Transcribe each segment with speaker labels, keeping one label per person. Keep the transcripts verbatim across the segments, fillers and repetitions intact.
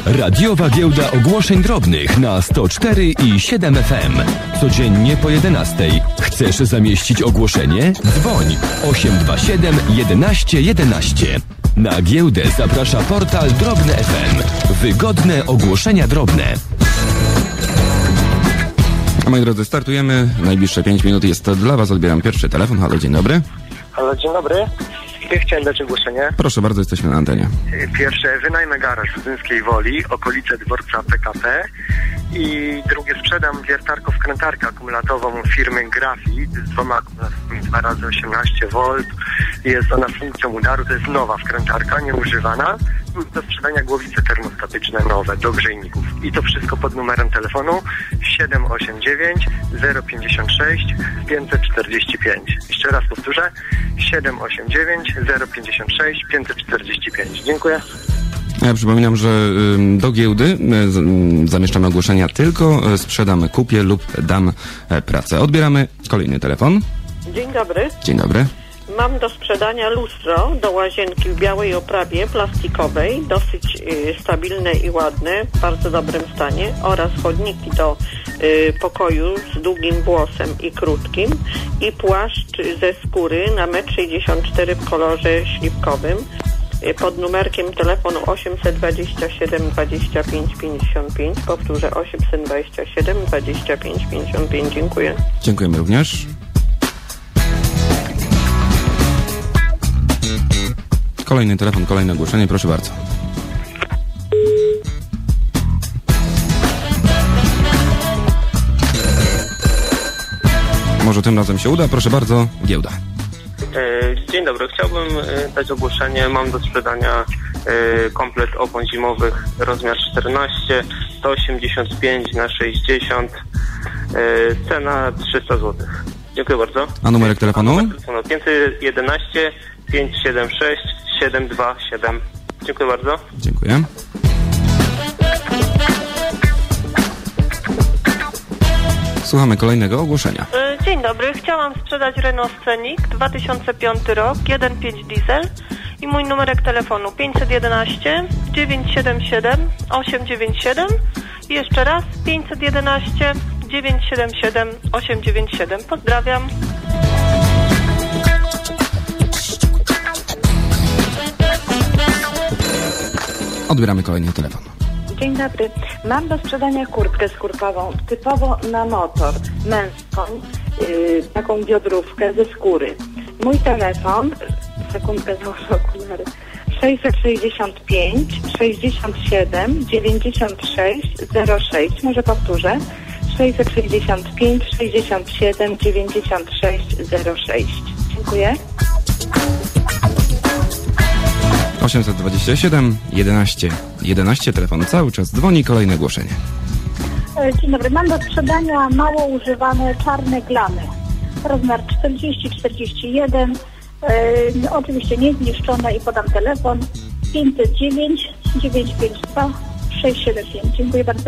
Speaker 1: Radiowa giełda ogłoszeń drobnych na sto cztery i siedem F M. Codziennie po jedenastej. Chcesz zamieścić ogłoszenie? Dzwoń osiem dwa siedem jedenaście jedenaście. Na giełdę zaprasza portal Drobne F M. Wygodne ogłoszenia drobne.
Speaker 2: Moi drodzy, startujemy. Najbliższe pięć minut jest to dla Was. Odbieram pierwszy telefon. Halo, dzień dobry.
Speaker 3: Halo, dzień dobry. Chciałem dać ogłoszenie.
Speaker 2: Proszę bardzo, jesteśmy na antenie.
Speaker 3: Pierwsze, wynajmę garaż w Zynskiej Woli, okolice dworca P K P. I drugie, sprzedam wiertarko-wkrętarkę akumulatową firmy Grafit z dwoma akumulatorami dwa razy osiemnaście wolt. Jest ona funkcją udaru, to jest nowa wkrętarka, nieużywana. Do sprzedania głowice termostatyczne nowe do grzejników. I to wszystko pod numerem telefonu siedem osiem dziewięć zero pięć sześć pięć cztery pięć. Jeszcze raz powtórzę, siedem osiem dziewięć zero pięć sześć pięć cztery pięć. Dziękuję.
Speaker 2: Ja przypominam, że y, do giełdy y, zamieszczamy ogłoszenia tylko sprzedam, kupię lub dam e, pracę. Odbieramy kolejny telefon.
Speaker 4: Dzień dobry.
Speaker 2: Dzień dobry.
Speaker 4: Mam do sprzedania lustro do łazienki w białej oprawie plastikowej, dosyć y, stabilne i ładne, w bardzo dobrym stanie, oraz chodniki do y, pokoju z długim włosem i krótkim i płaszcz ze skóry na metr sześćdziesiąt cztery w kolorze śliwkowym y, pod numerkiem telefonu osiem dwa siedem dwadzieścia pięć pięćdziesiąt pięć. Powtórzę, osiem dwa siedem dwadzieścia pięć pięćdziesiąt pięć. Dziękuję.
Speaker 2: Dziękujemy również. Kolejny telefon, kolejne ogłoszenie, proszę bardzo. Może tym razem się uda, proszę bardzo, giełda.
Speaker 5: Dzień dobry, chciałbym dać ogłoszenie. Mam do sprzedania komplet opon zimowych rozmiar czternaście, sto osiemdziesiąt pięć na sześćdziesiąt, cena trzysta złotych. Dziękuję bardzo.
Speaker 2: A numerek telefonu?
Speaker 5: pięć jeden jeden pięć siedem sześć siedem dwa siedem. Dziękuję bardzo.
Speaker 2: Dziękuję. Słuchamy kolejnego ogłoszenia.
Speaker 6: Dzień dobry, chciałam sprzedać Renault Scenic dwa tysiące piąty rok, jeden pięć diesel i mój numerek telefonu pięć jeden jeden dziewięć siedem siedem osiem dziewięć siedem i jeszcze raz pięć jeden jeden dziewięć siedem siedem osiem dziewięć siedem. Pozdrawiam.
Speaker 2: Odbieramy kolejny telefon.
Speaker 7: Dzień dobry. Mam do sprzedania kurtkę skórkową, typowo na motor, męską, yy, taką biodrówkę ze skóry. Mój telefon, sekundkę założę okulary, sześćset sześćdziesiąt pięć sześćdziesiąt siedem dziewięćdziesiąt sześć zero sześć. Może powtórzę. sześćset sześćdziesiąt pięć sześćdziesiąt siedem dziewięćdziesiąt sześć zero sześć. Dziękuję.
Speaker 2: osiemset dwadzieścia siedem jedenaście jedenaście, telefon cały czas dzwoni, kolejne ogłoszenie.
Speaker 8: Dzień dobry, mam do sprzedania mało używane czarne glany. Rozmiar czterdzieści czterdzieści jeden, yy, oczywiście niezniszczone i podam telefon pięćset dziewięć dziewięćset pięćdziesiąt dwa sześćset siedemdziesiąt pięć. Dziękuję bardzo.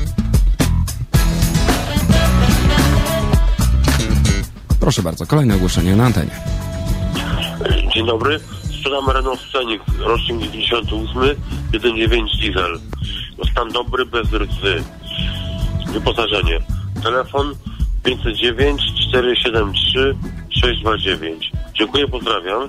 Speaker 2: Proszę bardzo, kolejne ogłoszenie na antenie.
Speaker 9: Dzień dobry. Sprzedam Renault Scenic, rocznik dziewięćdziesiąty ósmy, jeden dziewięć diesel. Stan dobry, bez rdzy. Wyposażenie. Telefon pięć zero dziewięć cztery siedem trzy sześć dwa dziewięć. Dziękuję, pozdrawiam.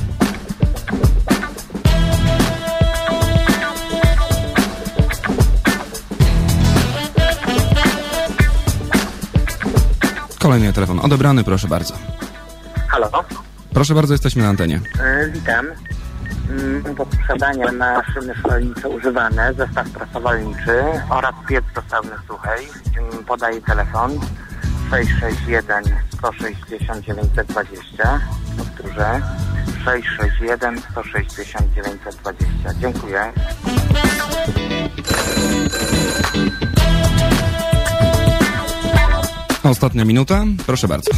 Speaker 2: Kolejny telefon odebrany, proszę bardzo.
Speaker 10: Halo.
Speaker 2: Proszę bardzo, jesteśmy na antenie.
Speaker 10: Yy, witam. Yy, do sprzedania maszyny szkolnicze używane, zestaw prasowalniczy oraz piec do sauny suchej. Yy, podaję telefon sześć sześć jeden sto sześćdziesiąt dziewięćset dwadzieścia. Powtórzę sześć sześć jeden sto sześćdziesiąt dziewięćset dwadzieścia. Dziękuję.
Speaker 2: Ostatnia minuta, proszę bardzo.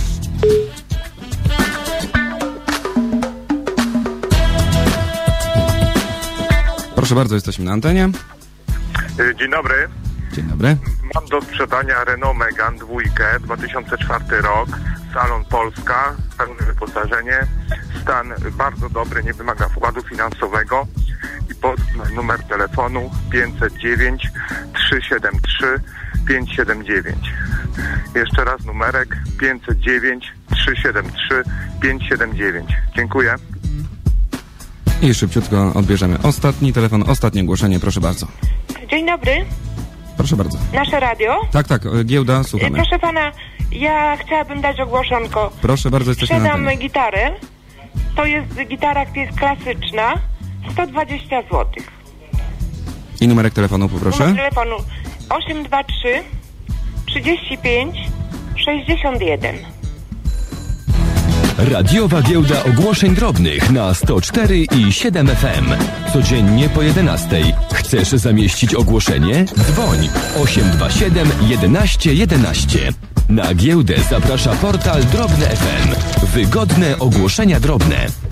Speaker 2: Proszę bardzo, jesteśmy na antenie.
Speaker 11: Dzień dobry.
Speaker 2: Dzień dobry.
Speaker 11: Mam do sprzedania Renault Megane dwójkę, dwa tysiące czwarty rok, salon Polska, pełne wyposażenie, Stan bardzo dobry, nie wymaga wkładu finansowego. I pod numer telefonu pięćset dziewięć trzysta siedemdziesiąt trzy pięćset siedemdziesiąt dziewięć. Jeszcze raz numerek pięćset dziewięć trzysta siedemdziesiąt trzy pięćset siedemdziesiąt dziewięć. Dziękuję.
Speaker 2: I szybciutko odbierzemy ostatni telefon, ostatnie ogłoszenie, proszę bardzo.
Speaker 12: Dzień dobry.
Speaker 2: Proszę bardzo.
Speaker 12: Nasze radio?
Speaker 2: Tak, tak, giełda, słuchamy.
Speaker 12: Proszę pana, ja chciałabym dać ogłoszonko.
Speaker 2: Proszę bardzo, jesteśmy na
Speaker 12: Sprzedam
Speaker 2: antenie.
Speaker 12: gitarę. To jest gitara jest klasyczna. sto dwadzieścia złotych.
Speaker 2: I numerek telefonu poproszę.
Speaker 12: Numer telefonu osiem dwa trzy trzydzieści pięć sześćdziesiąt jeden.
Speaker 1: Radiowa giełda ogłoszeń drobnych na sto cztery i siedem F M. Codziennie po jedenastej. Chcesz zamieścić ogłoszenie? Dzwoń osiem dwa siedem jedenaście jedenaście. Na giełdę zaprasza portal Drobne F M. Wygodne ogłoszenia drobne.